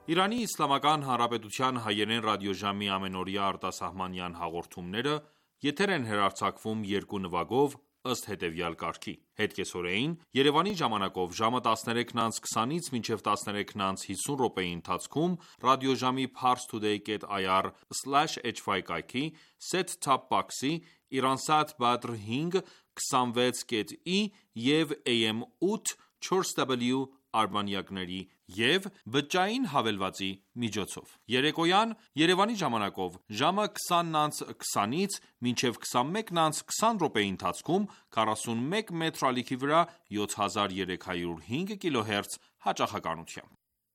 Իրանի Իսլամական Հանրապետության հայերեն ռադիոժամի ամենօրյա արտասահմանյան հաղորդումները եթեր են հեռարձակվում երկու նվագով ըստ հետևյալ կարգի: Հետկեսօրեին Երևանի ժամանակով ժամը 13:20-ից մինչև 13:50 րոպեի ընթացքում ռադիոժամի parstoday.ir/hy կայքի, set-top box-ի, Iransat Badr 5 26.i և AM 8 4W արբանյակների և բջջային հավելվածի միջոցով: Երեկոյան Երևանի ժամանակով ժամը 20:20-ից մինչև 21:20 րոպեի ընթացքում 41 մետր ալիքի վրա 7305 kHz հաճախականությամբ: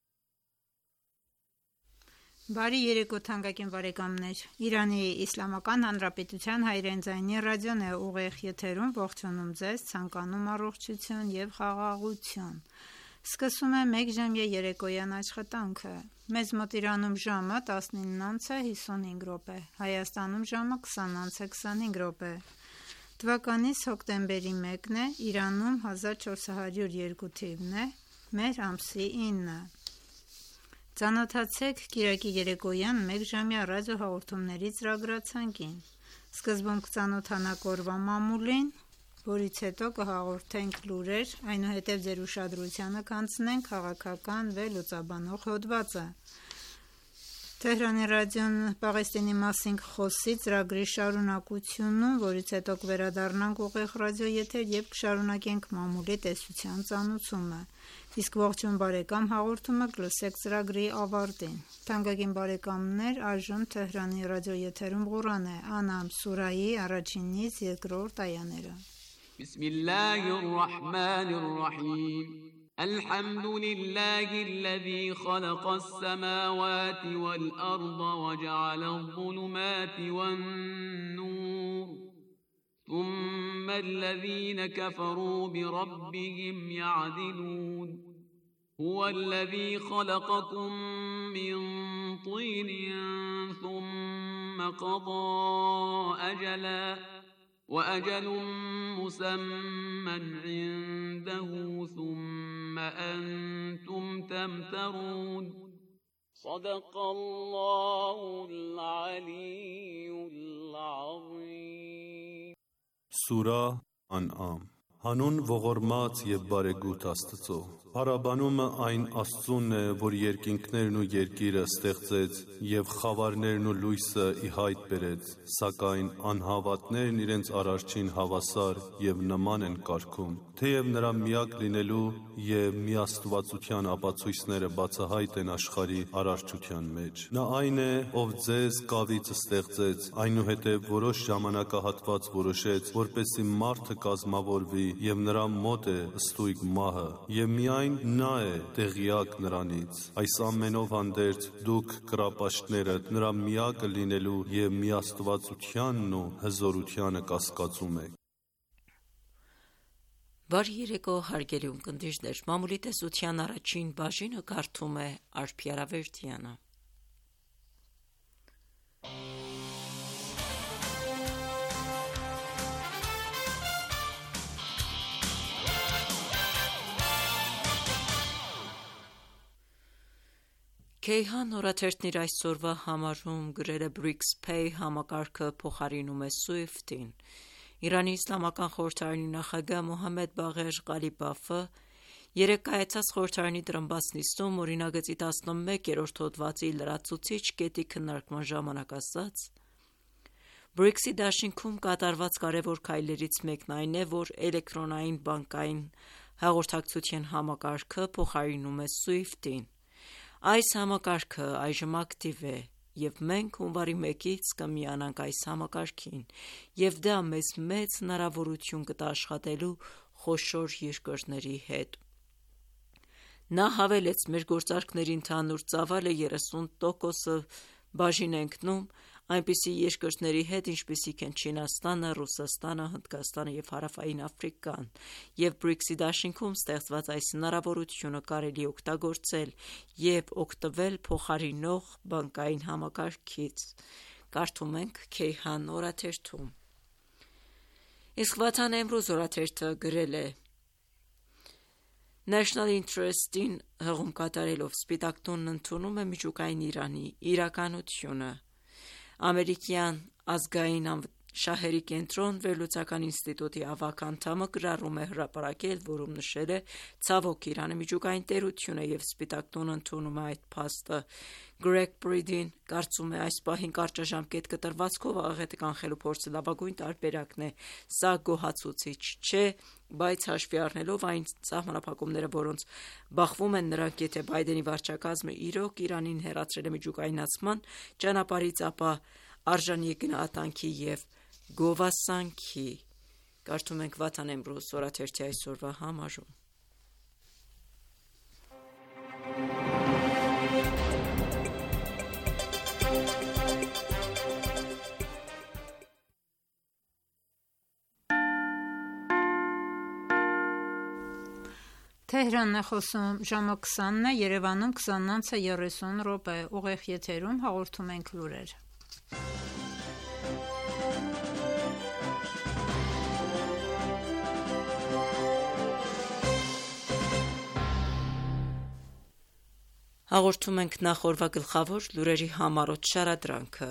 Բարի երեկո թանկագին բարեկամներ: Իրանի Իսլամական Հանրապետության հայրեն ձայնի ռադիոն է ուղիղ եթերում ողջունում ձեզ, ցանկանում առողջություն և խաղաղություն: Սկսում է մեկժամյա երեկոյան աշխատանքը: Մեզ մոտ Իրանում ժամը 19:55, Հայաստանում ժամը 20:25 Թվականիս հոկտեմբերի 1-ն է, Իրանում 1402 թիվն է, մեր ամսի 9: Ծանոթացեք կիրակի երեկոյան մեկժամյա ռադիոհաղորդումների ծրագրացանկին: Սկզբում կծանոթանաք օրվա մամուլին, որից հետո կհաղորդենք լուրեր, այնուհետև ձեր ուշադրությանը կանցնենք քաղաքական վերլուծաբանող հոդվածը: Թեհրանի ռադիոն Պաղեստինի մասին կխոսի ծրագրի շարունակությունում, որից հետո կվերադառնանք ուղիղ ռադիոեթեր և կշարունակենք մամուլի տեսության ծանուցումը: Իսկ ողջույն բարեկամ հաղորդումը կլսեք ծրագրի ավարտին: Թանկագին բարեկամներ այժմ Թեհրանի ռադիոեթերում Ղուրան է: Անամ սուրահի 1-ից 2-րդ այաներ: Բիսմիլլահ ըր-Ռահման ըր-Ռահիմ الحمد لله الذي خلق السماوات والأرض وجعل الظلمات والنور ثم الذين كفروا بربهم يعدلون هو الذي خلقكم من طين ثم قضى أجلا وأجل مسمى عنده ثم أنتم تمترون صدق الله العلي العظيم Սուրահ Ան'ամ Հանուն ողորմած և բարեգութ Աստծո: Փառաբանումը այն Աստծունն է, որ երկինքներն ու երկիրը ստեղծեց և խավարներն ու լույսը ի հայտ բերեց, սակայն անհավատներն իրենց Արարչին հավասար և նման են կարգում: Թեև Նրա միակ լինելու և միաստվածության ապացույցները բացահայտ են աշխարհի արարչության մեջ: Նա այն է, ով ձեզ կավից ստեղծեց, այնուհետև որոշ ժամանակահատված որոշեց, որպեսզի մարդը կազմավորվի և Նրա մոտ է ստույգ մահը, և միայն Նա է տեղյակ նրանից: Այս ամենով հանդերձ դուք կռապաշտներդ Նրա միակը լինելու և միաստվածությանն ու հզորությանը կասկածում եք: Բարի երեկո հարգելի ունկնդիրներ: Մամուլի տեսության առաջին բաժինը կարդում է Արփի Արավերդյանը: Քեյհան օրաթերթն իր այսօրվա համարում գրել է BRICS Pay համակարգը փոխարինում է SWIFT-ին: Իրանի Իսլամական խորհրդարանի նախագահ Մոհամմեդ Բաղեր Ղալիբաֆը երեկ կայացած խորհրդարանի տրամբաց նիստում օրինագծի 11-րդ հոդվածի լրացուցիչ կետի քննարկման ժամանակ ասաց. «BRICS-ի դաշինքում կատարված կարևոր քայլերից մեկն այն է, որ էլեկտրոնային բանկային հաղորդակցության համակարգը փոխարինում է SWIFT-ին: Այս համակարգը այժմ ակտիվ է, և մենք հունվարի 1-ից կմիանանք այս համակարգին, և դա մեզ մեծ հնարավորություն կտա աշխատելու խոշոր երկրների հետ»: Նա հավելեց. «Մեր գործարքների ընդհանուր ծավալը 30% բաժին է ընկնում այնպիսի երկրների հետ, ինչպիսիք են Չինաստանը, Ռուսաստանը, Հնդկաստանը և Հարավային Աֆրիկան, և BRICS-ի դաշինքում ստեղծված այս հնարավորությունը կարելի է օգտագործել և օգտվել փոխարինող բանկային համակարգից»: Կարդում ենք Քեյհան օրաթերթում: Իսկ Վաթան Էմրուզ օրաթերթը գրել է. National Interest-ին հղում կատարելով Սպիտակ տունն ընդունում է միջուկային Իրանի իրականությունը։ Ամերիկյան ազգային շահերի կենտրոն վերլուծական ինստիտուտի ավագ անդամը գրառում է հրապարակել, որում նշել է ցավոք Իրանը միջուկային տերություն է եւ Սպիտակ տունը ընդունում է այդ փաստը։ Greg Breedin կարծում է այս պահին կարճաժամկետ կտրվածքով աղետը կանխելու փորձը լավագույն տարբերակն է։ Սա գոհացուցիչ չէ, բայց հաշվի առնելով այն սահմանափակումները, որոնց բախվում են նրանք, եթե Բայդենի վարչակազմը իրոք Իրանին հեռացրել է միջուկայնացման ճանապարհից, ապա արժանի է գնահատանքի եւ գովասանքի։ Կարդում ենք Վաթան Էմրուզ օրաթերթի այսօրվա համարում։ Թեհրանն է խոսում, ժամը 20-ն է, Երևանում 20:30 ուղիղ եթերում հաղորդում ենք լուրեր։ Հաղորդում ենք նախորդ գլխավոր լուրերի համառոտ շարադրանքը։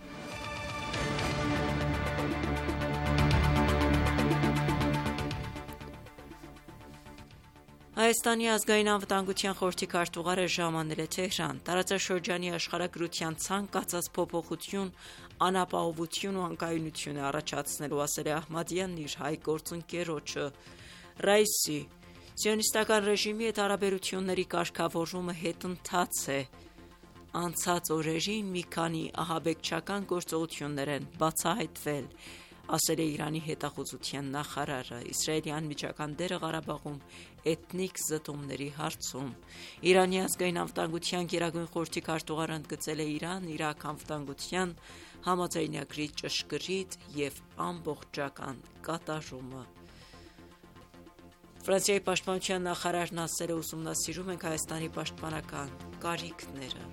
Հայաստանի ազգային անվտանգության խորհրդի քարտուղարը ժամանել է Թեհրան։ Տարածաշրջանի աշխարհագրության ցանկացած փոփոխություն, անապահովություն ու անկայունություն է առաջացնելու, ասել է Ահմադյանն իր հայ գործընկերոջը։ Ռայիսի Սիոնիստական ռեժիմի հետ հարաբերությունների կարգավորումը հետընթաց է։ Անցած օրերին մի քանի ահաբեկչական գործողություններ են բացահայտվել, ասել է Իրանի հետախուզության նախարարը։ Իսրայելի անմիջական դերը Ղարաբաղում էթնիկ զտումների հարցում։ Իրանի ազգային անվտանգության գերագույն խորհրդի քարտուղարը ընդգծել է Իրան-Իրաք անվտանգության համաձայնագրի ճշգրիտ եւ ամբողջական կատարումը։ Ֆրանսիայի պաշտպանության նախարարն ասել է, ուսումնասիրում ենք Հայաստանի պաշտպանական կարիքները։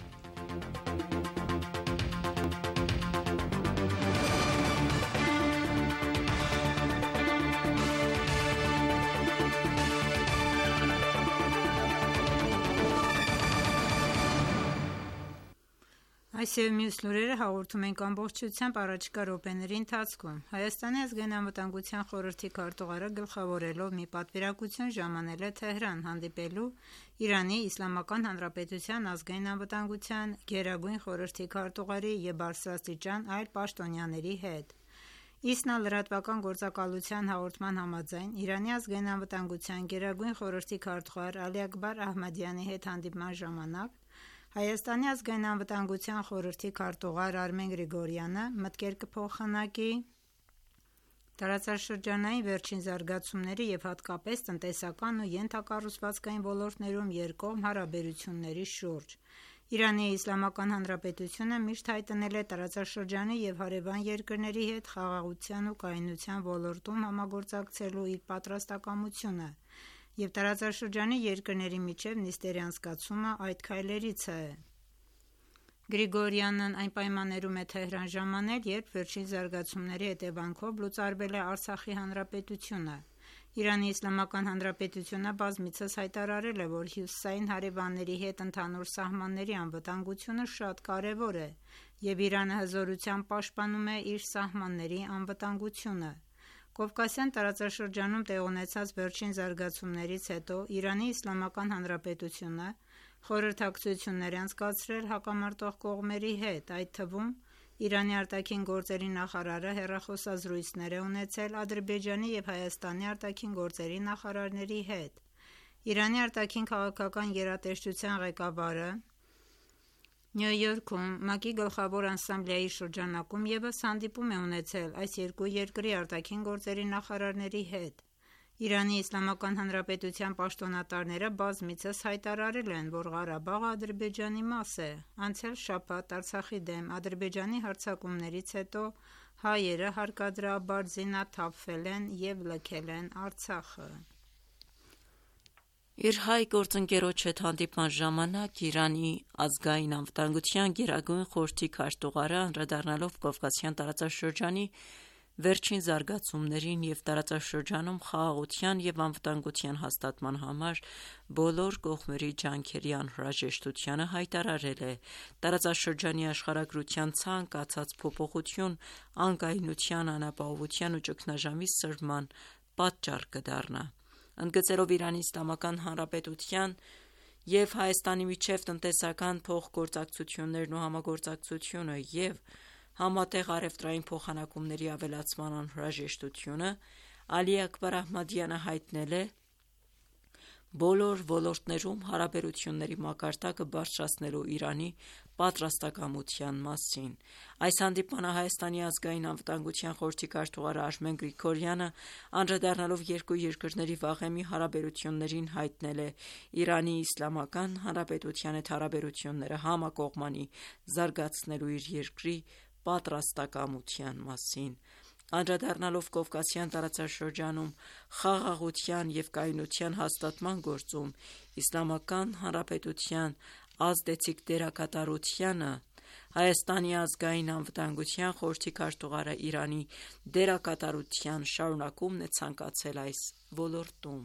Այս եւ մյուս լուրերը հաղորդում ենք ամբողջությամբ առաջիկա րոպեների ընթացքում։ Հայաստանի ազգային անվտանգության խորհրդի քարտուղարը գլխավորելով մի պատվիրակություն ժամանել է Թեհրան հանդիպելու Իրանի Իսլամական Հանրապետության ազգային անվտանգության գերագույն խորհրդի քարտուղարի եւ բարձրաստիճան այլ պաշտոնյաների հետ։ Իսնա լրատվական գործակալության հաղորդման համաձայն Իրանի ազգային անվտանգության գերագույն խորհրդի քարտուղար Ալի Աքբար Ահմադյանի հետ հանդիպման ժամանակ Հայաստանի ազգային անվտանգության խորհրդի քարտուղար Արմեն Գրիգորյանը մտքեր կփոխանակի տարածաշրջանային վերջին զարգացումների եւ հատկապես տնտեսական ու ենթակառուցվածքային ոլորտներում երկկողմ հարաբերությունների շուրջ։ Իրանի Իսլամական Հանրապետությունը միշտ հայտնել է տարածաշրջանի եւ հարևան երկրների հետ խաղաղության ու կայունության ոլորտում համագործակցելու իր պատրաստակամությունը եւ տարածաշրջանի երկրների միջև նիստերի անցկացումը այդ քայլերից է։ Գրիգորյանն այն պայմաններում է Թեհրան ժամանել, երբ վերջին զարգացումների հետևանքով լուծարվել է Արցախի հանրապետությունը։ Իրանի Իսլամական Հանրապետությունը բազմիցս հայտարարել է, որ հյուսիսային հարևանների հետ ընդհանուր սահմանների անվտանգությունը շատ կարևոր է եւ Իրանը հզորությամբ պաշտպանում է իր սահմանների անվտանգությունը։ Կովկասյան տարածաշրջանում տեղ ունեցած վերջին զարգացումներից հետո Իրանի Իսլամական Հանրապետությունը խորհրդակցություններ է անցկացրել հակամարտող կողմերի հետ, այդ թվում Իրանի արտաքին գործերի նախարարը հեռախոսազրույցներ է ունեցել Ադրբեջանի եւ Հայաստանի արտաքին գործերի նախարարների հետ։ Իրանի արտաքին քաղաքական գերատեսչության ղեկավարը Նյու Յորքում ՄԱԿ-ի գլխավոր ասամբլեայի շրջանակում եւս հանդիպում է ունեցել այս երկու երկրի արտաքին գործերի նախարարների հետ։ Իրանի Իսլամական Հանրապետության պաշտոնատարները բազմիցս հայտարարել են, որ Ղարաբաղը Ադրբեջանի մաս է։ Անցյալ շաբաթ Արցախի դեմ Ադրբեջանի հարձակումներից հետո հայերը հարկադրաբար զինաթափվել են եւ լքել են Արցախը։ Իր հայ գործընկերոջ հետ հանդիպման ժամանակ Իրանի ազգային անվտանգության գերագույն խորհրդի քարտուղարը անդրադառնալով Կովկասյան տարածաշրջանի վերջին զարգացումներին և տարածաշրջանում խաղաղության և անվտանգության հաստատման համար բոլոր կողմերի ջանքերի անհրաժեշտությանը հայտարարել է. տարածաշրջանի աշխարհագրության ցանկացած փոփոխություն անկայունության, անապահովության ու ճգնաժամի սրման պատճառ կդառնա: Ընդգծելով Իրանի Իսլամական Հանրապետության և Հայաստանի միջև տնտեսական փոխգործակցություններն ու համագործակցությունը և համատեղ առևտրային փոխանակումների ավելացման անհրաժեշտությունը, Ալի Աքբար Ահմադյանը հայտնել է բոլոր ոլորտներում հարաբերությունների մակարդակը բարձրացնելու Իրանի պատրաստակամության մասին: Այս հանդիպմանը Հայաստանի ազգային անվտանգության խորհրդի քարտուղար Արմեն Գրիգորյանը, անդրադառնալով երկու երկրների վաղեմի հարաբերություններին, հայտնել է Իրանի Իսլամական Հանրապետության հետ հարաբերությունները համակողմանի զարգացնելու իր երկրի պատրաստակամության մասին: Անդրադառնալով Կովկասյան տարածաշրջանում խաղաղության և կայունության հաստատման գործում Իսլամական Հանրապետության ազդեցիկ դերակատարությանը, Հայաստանի ազգային անվտանգության խորհրդի քարտուղարը Իրանի դերակատարության շարունակումն է ցանկացել այս ոլորտում: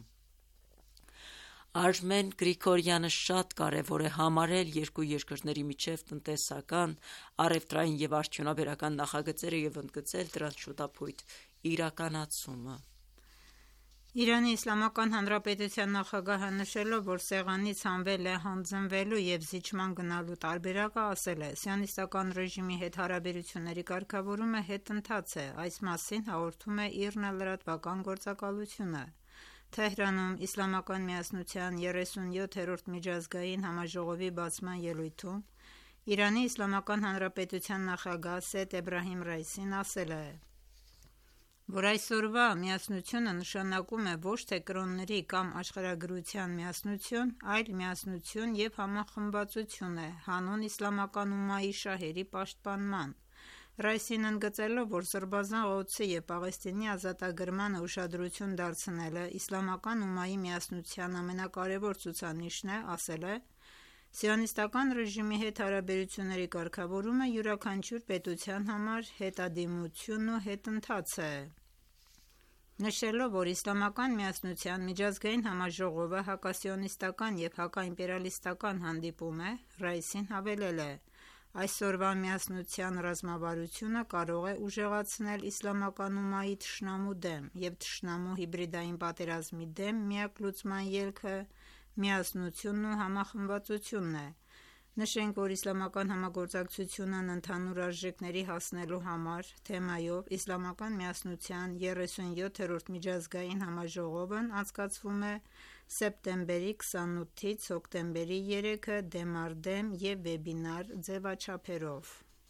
Արմեն Գրիգորյանը շատ կարևոր է համարել երկու երկրների միջև տնտեսական, առևտրային և արդյունաբերական նախագծերը և ընդգծել դրանց շուտափույթ իրականացումը: Իրանի Իսլամական Հանրապետության նախագահը նշելով, որ սեղանից հանվել է հանձնվելու և զիջման գնալու տարբերակը, ասել է. «Սիոնիստական ռեժիմի հետ հարաբերությունների կարգավորումը հետընթաց է»: Այս մասին հաղորդում է ԻՌՆ լրատվական գործակալությունը: Թեհրանում Իսլամական միասնության 37-րդ միջազգային համաժողովի բացման ելույթում Իրանի Իսլամական Հանրապետության նախագահ Սեյեդ Էբրահիմ Ռայիսին ասել է, որ այսօրվա միասնությունը նշանակում է ոչ թե կրոնների կամ աշխարհագրության միասնություն, այլ միասնություն և համախմբվածություն է հանուն իսլամական ումմայի շահերի պաշտպանման: Ռայիսին ընդգծելով, որ Սրբազան Ղոդսի և Պաղեստինի ազատագրմանը ուշադրություն դարձնելը իսլամական ումմայի միասնության ամենակարևոր ցուցանիշն է, ասել է. «Սիոնիստական ռեժիմի հետ հարաբերությունների կարգավորումը յուրաքանչյուր պետության համար հետադիմությունն ու հետընթաց է»: Նշելով, որ Իսլամական միասնության միջազգային համաժողովը հակասիոնիստական և հակաիմպերիալիստական հանդիպում է, Ռայիսին հավելել է. «Այսօրվա միասնության ռազմավարությունը կարող է ուժեղացնել իսլամական ումմայի թշնամու դեմ և թշնամու հիբրիդային պատերազմի դեմ միակ լուծման ելքը միասնությունն ու համախմբվածությունն է»: Նշենք, որ իսլամական համագործակցությունն ընդհանուր արժեքների հասնելու համար թեմայով Իսլամական միասնության 37-րդ միջազգային համաժողովն անցկացվում է սեպտեմբերի 28-ից հոկտեմբերի 3-ը դեմ առ դեմ և վեբինար ձևաչափերով: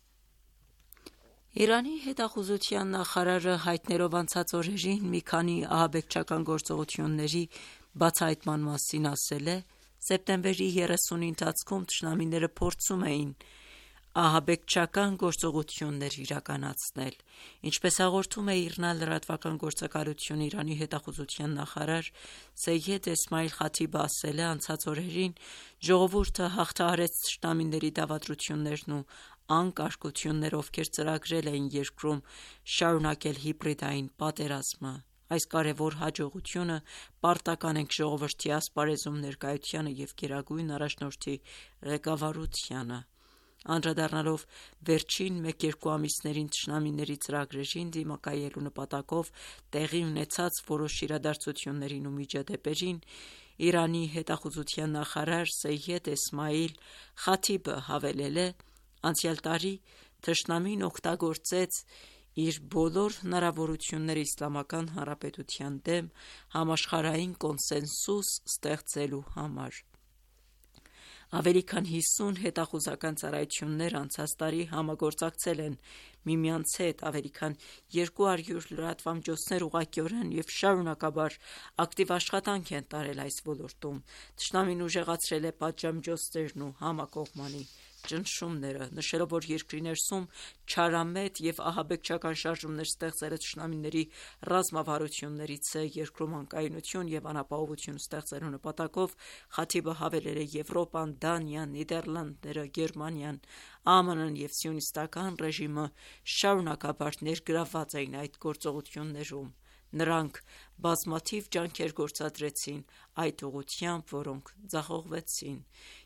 Իրանի հետախուզության նախարարը հայտնելով անցած օրերին մի քանի ահաբեկչական գործողությունների բացահայտման մասին, ասել է. «Սեպտեմբերի 30-ի ընթացքում թշնամիները փորձում էին ահաբեկչական գործողություններ իրականացնել»: Ինչպես հաղորդում է ԻՌՆ լրատվական գործակալությունը, Իրանի հետախուզության նախարար Սեյեդ Էսմայիլ Խաթիբը ասել է. «Անցած օրերին ժողովուրդը հաղթահարեց թշնամիների դավադրություններն ու անկարգությունները, ովքեր ծրագրել էին երկրում շարունակել հիբրիդային պատերազմը: Այս կարևոր հաջողությունը պարտական ենք ժողովրդի ասպարեզում ներկայությանը և Գերագույն առաջնորդի ղեկավարությանը»: Անդրադառնալով վերջին 1-2 ամիսներին թշնամիների ծրագրերին դիմակայելու նպատակով տեղի ունեցած որոշ իրադարձություններին ու միջադեպերին, Իրանի հետախուզության նախարար Սեյեդ Էսմայիլ Խաթիբը հավելել է. «Անցյալ տարի թշնամին օգտագործեց իր բոլոր հնարավորությունները Իսլամական Հանրապետության դեմ համաշխարհային կոնսենսուս ստեղծելու համար: Ավելի քան 50 հետախուզական ծառայություններ անցած տարի համագործակցել են միմյանց հետ, ավելի քան 200 լրատվամիջոցներ ուղղակիորեն և շարունակաբար ակտիվ աշխատանք են տարել այս ոլորտում: Թշնամին ուժեղացրել է պատժամիջոցներն ու համակողմանի ճնշումները: Նշելով, որ երկրի ներսում չարամետ և ահաբեկչական շարժումներ ստեղծելը թշնամիների ռազմավարություններից է, երկրում անկայունություն և անապահովություն ստեղծելու նպատակով, Խաթիբը հավելել է. «Եվրոպան, Դանիան, Նիդերլանդները, Գերմանիան, ԱՄՆ-ն և սիոնիստական ռեժիմը շարունակաբար ներգրավված էին այդ գործողություններում։ Նրանք բազմաթիվ ջանքեր գործադրեցին այդ ուղղությամբ, որոնք ձախողվեցին։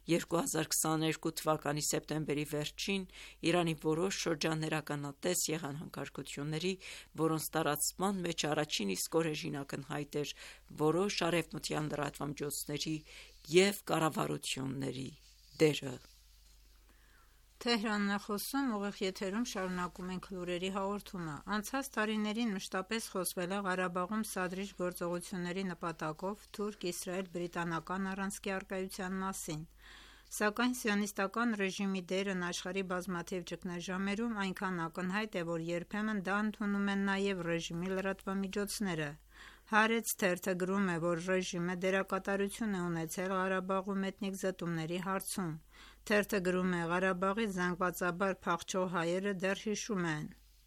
2022 թվականի սեպտեմբերի վերջին Իրանի որոշ շրջաններ ականատես եղան հանցագործությունների, որոնց տարածման մեջ առաջին իսկ օրերին ակնհայտ էր որոշ արևմտյան լրատվամիջոցների և կառավարությունների դերը։ Թեհրանն է խոսում, ուղիղ եթերում շարունակում ենք լուրերի հաղորդումը։ Անցած տարիներին մշտապես խոսվել է Ղարաբաղում սադրիչ գործողությունների նպատակով թուրք-իսրայել-բրիտանական առանցքի առկայության մասին, սակայն սիոնիստական ռեժիմի դերն աշխարհի բազմաթիվ ճգնաժամերում այնքան ակնհայտ է, որ երբեմն դա ընդունում են նաև ռեժիմի լրատվամիջոցները։ Հարեց թերթը գրում է, որ ռեժիմը դերակատարություն է ունեցել Ղարաբաղում էթնիկ զտումների հարցում։ Թերթը գրում է. Ղարաբաղից զանգվածաբար փախչող հայերը դեռ հիշում են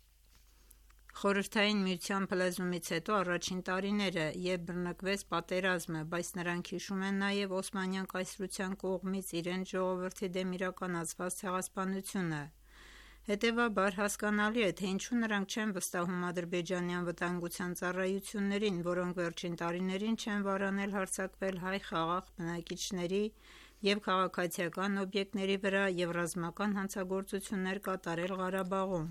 Խորհրդային Միության փլուզումից հետո առաջին տարիները, երբ բռնկվեց պատերազմը, բայց նրանք հիշում են նաև Օսմանյան կայսրության կողմից իրենց ժողովրդի դեմ իրականացված ցեղասպանությունը։ Հետևաբար հասկանալի է, թե ինչու նրանք չեն վստահում ադրբեջանի անվտանգության ծառայություններին, որոնք վերջին տարիներին չեն վարանել հարձակվել հայ խաղաղ բնակիչների և քաղաքացիական օբյեկտների վրա և ռազմական հանցագործություններ կատարել Ղարաբաղում։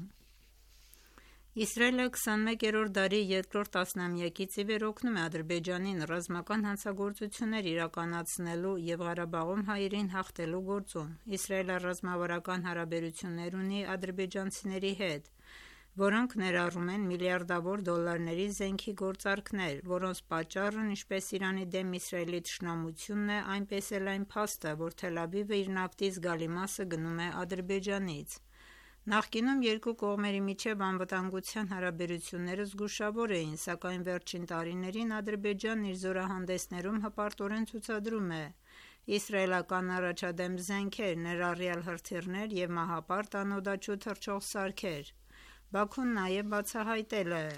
Իսրայելը 21-րդ դարի երկրորդ տասնամյակից ի վեր օգնում է Ադրբեջանին ռազմական հանցագործություններ իրականացնելու և Ղարաբաղում հայերին հաղթելու գործում։ Իսրայելը ռազմավարական հարաբերություններ ունի ադրբեջանցիների հետ, որոնք ներառում են միլիարդավոր դոլարների զենքի գործարքներ, որոնց պատճառն ինչպես Իրանի դեմ Իսրայելի թշնամությունն է, այնպես էլ այն փաստը, որ Թել Ավիվը իր նավթի զգալի մասը գնում է Ադրբեջանից։ Նախկինում երկու կողմերի միջև անվտանգության հարաբերությունները զգուշավոր էին, սակայն վերջին տարիներին Ադրբեջանն իր զորահանդեսներում հպարտորեն ցուցադրում է իսրայելական առաջադեմ զենքեր, ներառյալ հրթիռներ և մահապարտ անօդաչու թռչող սարքեր։ Բաքուն նաև բացահայտել է,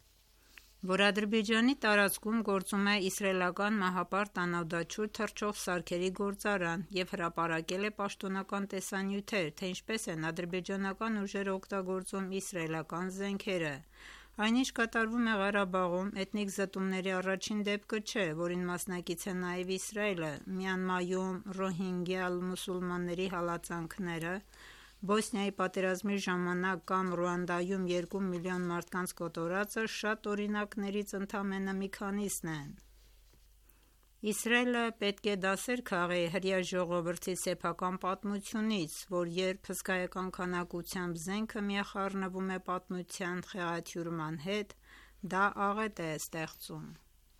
որ Ադրբեջանի տարածքում գործում է իսրայելական մահապարտ անօդաչու թռչող սարքերի գործարան և հրապարակել է պաշտոնական տեսանյութեր, թե ինչպես են ադրբեջանական ուժերը օգտագործում իսրայելական զենքերը։ Այնինչ կատարվում է Ղարաբաղում էթնիկ զտումների առաջին դեպքը չէ, որին մասնակից է նաև Իսրայելը։ Մյանմարում ռոհինգյա մուսուլմանների հալածանքները, Բոսնիայի պատերազմի ժամանակ կամ Ռուանդայում 2 միլիոն մարդկանց կոտորածը շատ օրինակներից ընդամենը մի քանիսն են։ Իսրայելը պետք է դասեր քաղի հրեա ժողովրդի սեփական պատմությունից, որ երբ հսկայական քանակությամբ զենքը միախառնվում է պատմության խեղաթյուրման հետ, դա աղետ է ստեղծում։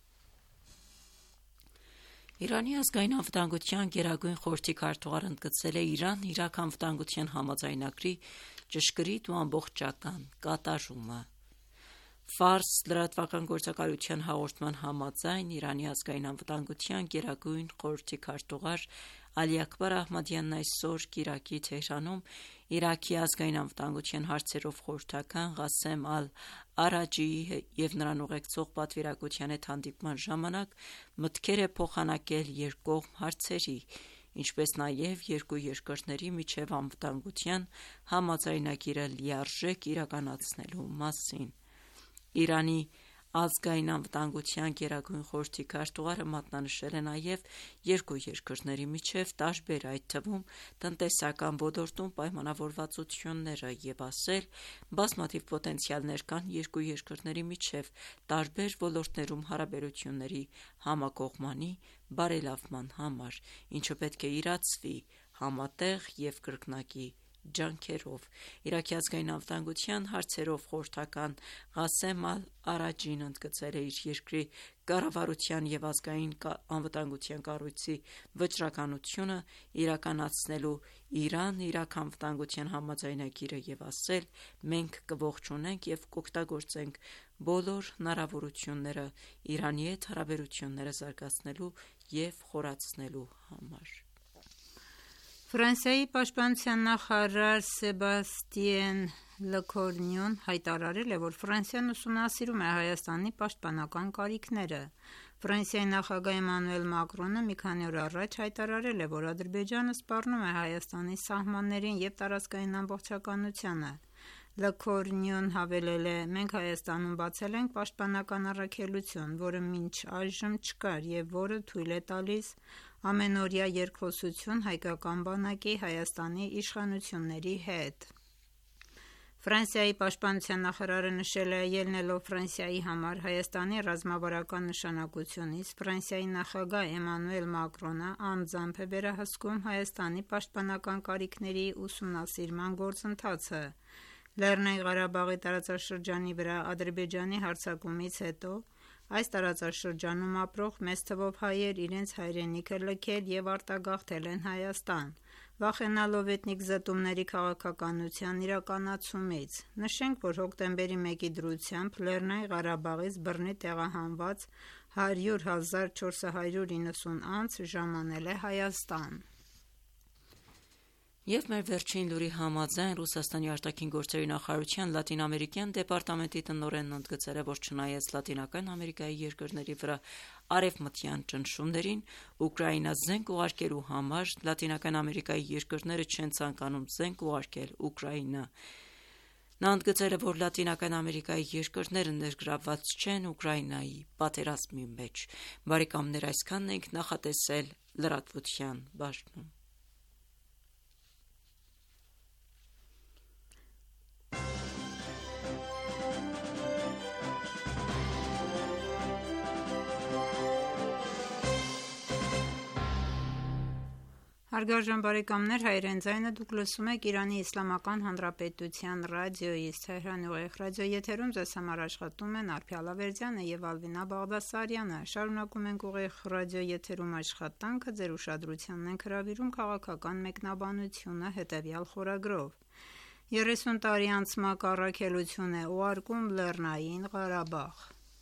Իրանի ազգային անվտանգության գերագույն խորհրդի քարտուղարը ընդգծել է Իրան-Իրաք անվտանգության համաձայնագրի ճշգրիտ ու ամբողջական կատարումը։ Ֆարս լրատվական գործակալության հաղորդման համաձայն Իրանի ազգային անվտանգության գերագույն խորհրդի քարտուղար Ալի Աքբար Ահմադյանն այսօր Իրաքի Թեհրանում Իրաքի ազգային անվտանգության հարցերով խորհրդական Ղասեմ Ալ-Արաջիի և նրան ուղեկցող պատվիրակության հետ հանդիպման ժամանակ մտքեր է փոխանակել երկկողմ հարցերի, ինչպես նաև երկու երկրների միջև անվտանգության համաձայնագիրը լիարժեք իրականացնելու մասին։ Իրանի ազգային անվտանգության գերագույն խորհրդի քարտուղարը մատնանշել է նաև երկու երկրների միջև տարբեր, այդ թվում տնտեսական ոլորտում պայմանավորվածությունները և ասել, բազմաթիվ պոտենցիալներ կան երկու երկրների միջև տարբեր ոլորտներում հարաբերությունների համակողմանի բարելավման համար, ինչը պետք է իրացվի համատեղ և կրկնակի ջանքերով։ Իրաքի ազգային անվտանգության հարցերով խորհրդական Ղասեմ Ալ-Արաջին ընդգծել է իր երկրի կառավարության և ազգային անվտանգության կառույցի վճռականությունը իրականացնելու Իրան-Իրաք անվտանգության համաձայնագիրը և ասել. «Մենք կողջունենք և կօգտագործենք բոլոր հնարավորությունները Իրանի հետ հարաբերությունները զարգացնելու և խորացնելու համար»։ Ֆրանսիայի պաշտպանության նախարար Սեբաստիեն Լեկորնյուն հայտարարել է, որ Ֆրանսիան ուսումնասիրում է Հայաստանի պաշտպանական կարիքները։ Ֆրանսիայի նախագահ Էմանուել Մակրոնը մի քանի օր առաջ հայտարարել է, որ Ադրբեջանը սպառնում է Հայաստանի սահմաններին և տարածքային ամբողջականությանը։ Le Cornillon հավելել է. «Մենք Հայաստանում բացել ենք պաշտպանական առաքելություն, որը մինչ այժմ չկար և որը թույլ է տալիս ամենօրյա երկխոսություն հայկական բանակի Հայաստանի իշխանությունների հետ»։ Ֆրանսիայի պաշտպանության նախարարը նշել է. «Ելնելով Ֆրանսիայի համար Հայաստանի ռազմավարական նշանակությունից, Ֆրանսիայի նախագահ Էմանուել Մակրոնը անձամբ է վերահսկում Հայաստանի պաշտպանական կարիքների ուսումնասիրման գործընթացը։ Լեռնային Ղարաբաղի տարածաշրջանի վրա Ադրբեջանի հարձակումից հետո այս տարածաշրջանում ապրող մեծ թվով հայեր իրենց հայրենիքը լքել և արտագաղթել են Հայաստան, վախենալով էթնիկ զտումների քաղաքականության իրականացումից։ Նշենք, որ հոկտեմբերի 1-ի դրությամբ Լեռնային Ղարաբաղից բռնի տեղահանված 100,490 անձ ժամանել է Հայաստան»։ Եվ մեր վերջին լուրի համաձայն Ռուսաստանի արտաքին գործերի նախարարության լատինամերիկյան դեպարտամենտի տնօրենն ընդգծել է, որ չնայած Լատինական Ամերիկայի երկրների վրա արևմտյան ճնշումներին, Ուկրաինա զենք ուղարկելու համար Լատինական Ամերիկայի երկրները չեն ցանկանում զենք ուղարկել Ուկրաինա։ Նա ընդգծել է, որ Լատինական Ամերիկայի երկրները ներգրավված չեն Ուկրաինայի պատերազմի մեջ։ Բարեկամներ, այսքանն ենք նախատեսել լրատվության բաժնում։ Հարգարժան բարեկամներ, Հայերեն ձայնը դուք լսում եք Իրանի Իսլամական Հանրապետության ռադիոյից Թեհրանի ուղիղ ռադիոեթերում ձեզ համար աշխատում են Արփիա Լավերդյանը եւ Ալվինա Բաղդասարյանը։ Շարունակում ենք ուղիղ ռադիոեթերում աշխատանքը, ձեր ուշադրությանն ենք հրավիրում քաղաքական մեկնաբանությունը հետեւյալ խորագրով։ 30 տարի անց ՄԱԿ առաքելություն է ուղարկում Լեռնային Ղարաբաղ։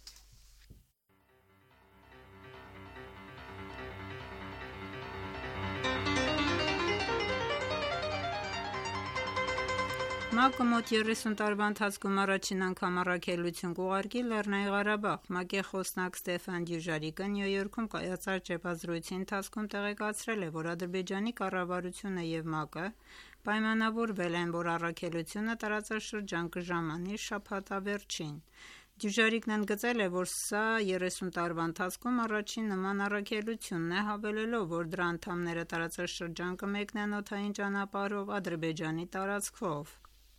ՄԱԿ-ը մոտ 30 տարվա ընթացքում առաջին անգամ առաքելություն կուղարկի Լեռնային Ղարաբաղ։ ՄԱԿ-ի խոսնակ Ստեֆան Դյուժարիկը Նյու Յորքում կայացած ճեպազրույցի ընթացքում տեղեկացրել է, որ Ադրբեջանի կառավարությունը եւ ՄԱԿ-ը պայմանավորվել են, որ առաքելությունը տարածաշրջան կժամանի շաբաթավերջին։ Դյուժարիկն ընդգծել է, որ սա 30 տարվա ընթացքում առաջին նման առաքելությունն է, հավելելով, որ դրա անդամները տարածաշրջան կմեկնեն օդային ճանապարհով Ադրբեջանի տարածքով։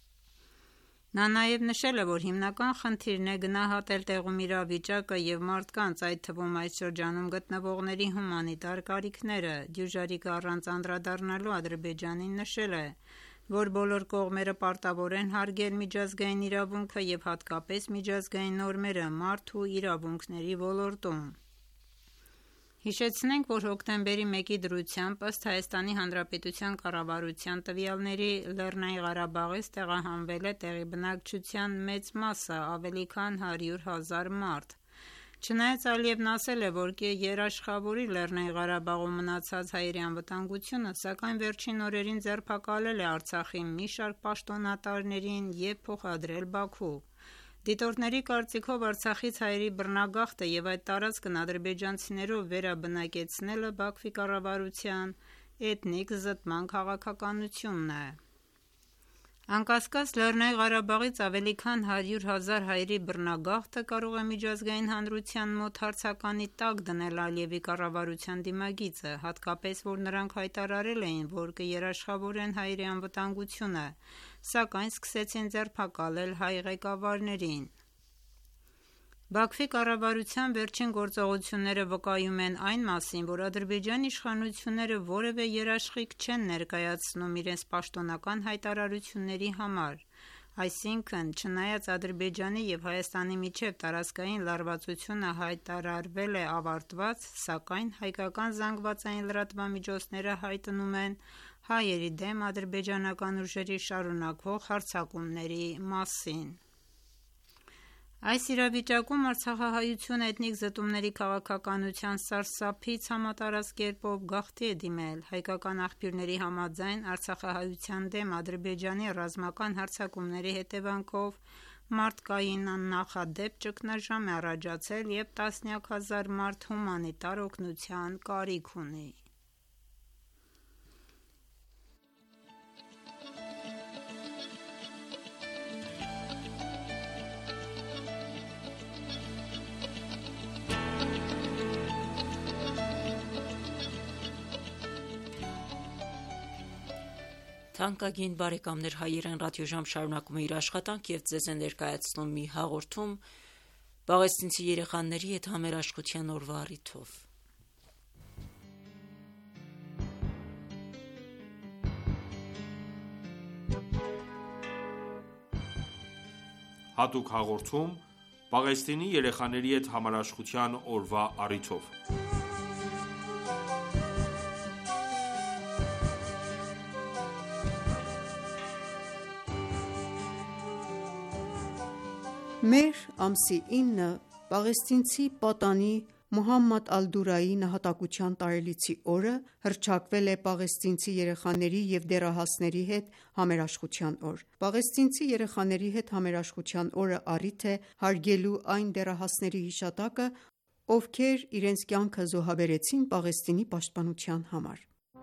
Նա նաև նշել է, որ հիմնական խնդիրն է գնահատել տեղում իրավիճակը և մարդկանց, այդ թվում այս շրջանում գտնվողների հումանիտար կարիքները։ Դյուժարիկը առանց անդրադառնալու Ադրբեջանին նշել է, որ բոլոր կողմերը պարտավոր են հարգել միջազգային իրավունքը և հատկապես միջազգային նորմերը մարդու իրավունքների ոլորտում։ Հիշեցնենք, որ հոկտեմբերի 1-ի դրությամբ ըստ Հայաստանի Հանրապետության կառավարության տվյալների Լեռնային Ղարաբաղից տեղահանվել է տեղի բնակչության մեծ մասը, ավելի քան 100,000 մարդ։ Չնայած Ալիևն ասել է, որ երաշխավորի Լեռնային Ղարաբաղում մնացած հայերի անվտանգությունը, սակայն վերջին օրերին ձերբակալել է Արցախի մի շարք պաշտոնատարներին և փոխադրել Բաքու։ Դիտորդների կարծիքով Արցախից հայերի բռնագաղթը և այդ տարածքն ադրբեջանցիներով վերաբնակեցնելը Բաքվի կառավարության էթնիկ զտման քաղաքականությունն է։ Անկասկած, Լեռնային Ղարաբաղից ավելի քան 100,000 հայերի բռնագաղթը կարող է միջազգային հանրության մոտ հարցականի տակ դնել Ալիևի կառավարության դիմագիծը, հատկապես, որ նրանք հայտարարել էին, որ կերաշխավորեն հայերի անվտանգությունը, սակայն սկսեցին ձերբակալել հայ ղեկավարներին։ Բաքվի կառավարության վերջին գործողությունները վկայում են այն մասին, որ Ադրբեջանի իշխանությունները որևէ երաշխիք չեն ներկայացնում իրենց պաշտոնական հայտարարությունների համար, այսինքն, չնայած Ադրբեջանի և Հայաստանի միջև տարածքային լարվածությունը հայտարարվել է ավարտված, սակայն հայկական զանգվածային լրատվամիջոցները հայտնում են հայերի դեմ ադրբեջանական ուժերի շարունակվող հարձակումների մասին։ Այս իրավիճակում արցախահայությունը էթնիկ զտումների քաղաքականության սարսափից համատարած կերպով գաղթի է դիմել։ Հայկական աղբյուրների համաձայն արցախահայության դեմ Ադրբեջանի ռազմական հարձակումների հետևանքով Մարդկային աննախադեպ ճգնաժամ է առաջացել և տասնյակ հազար մարդ հումանիտար օգնության կարիք ունի։ Թանկագին բարեկամներ, Հայերեն ռադիոժամ շարունակում է իր աշխատանք և ձեզ է ներկայացնում մի հաղորդում պաղեստինցի երեխաների հետ համերաշխության օրվա առիթով։ Հատուկ հաղորդում Պաղեստինի երեխաների հետ համերաշխության օրվա առիթով։ Մեր ամսի 9-ը պաղեստինցի պատանի Մոհամմադ Ալ-Դուրայի նահատակության տարելիցի օրը հռչակվել է պաղեստինցի երեխաների և դեռահասների հետ համերաշխության օր։ Պաղեստինցի երեխաների հետ համերաշխության օրը առիթ է հարգելու այն դեռահասների հիշատակը, ովքեր իրենց կյանքը զոհաբերեցին Պաղեստինի պաշտպանության համար։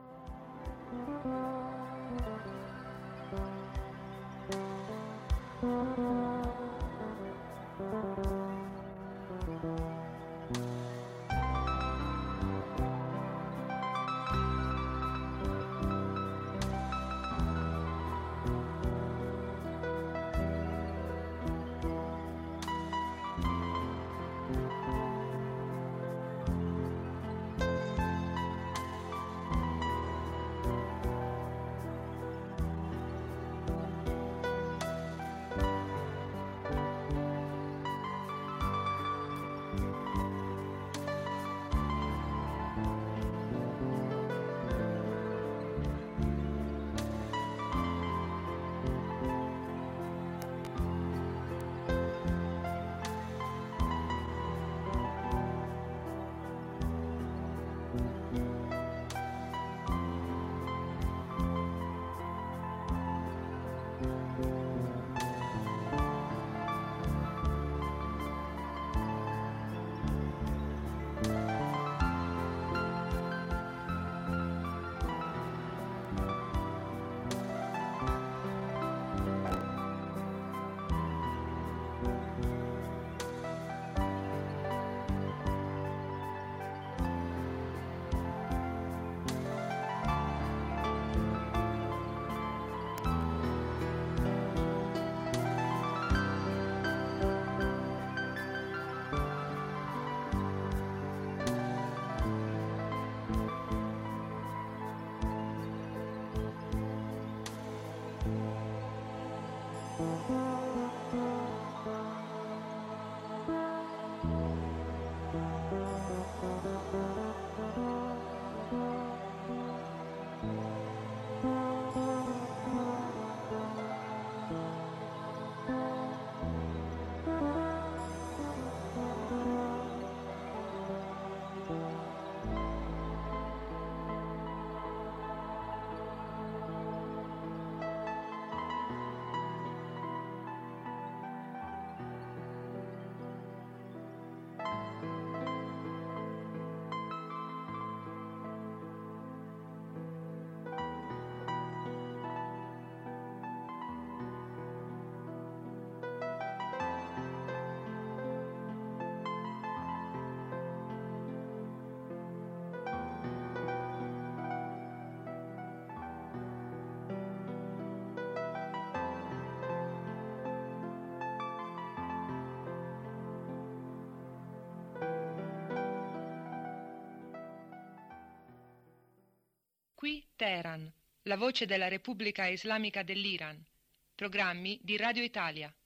Qui Teheran, la voce della Repubblica Islamica dell'Iran. Programmi di Radio Italia.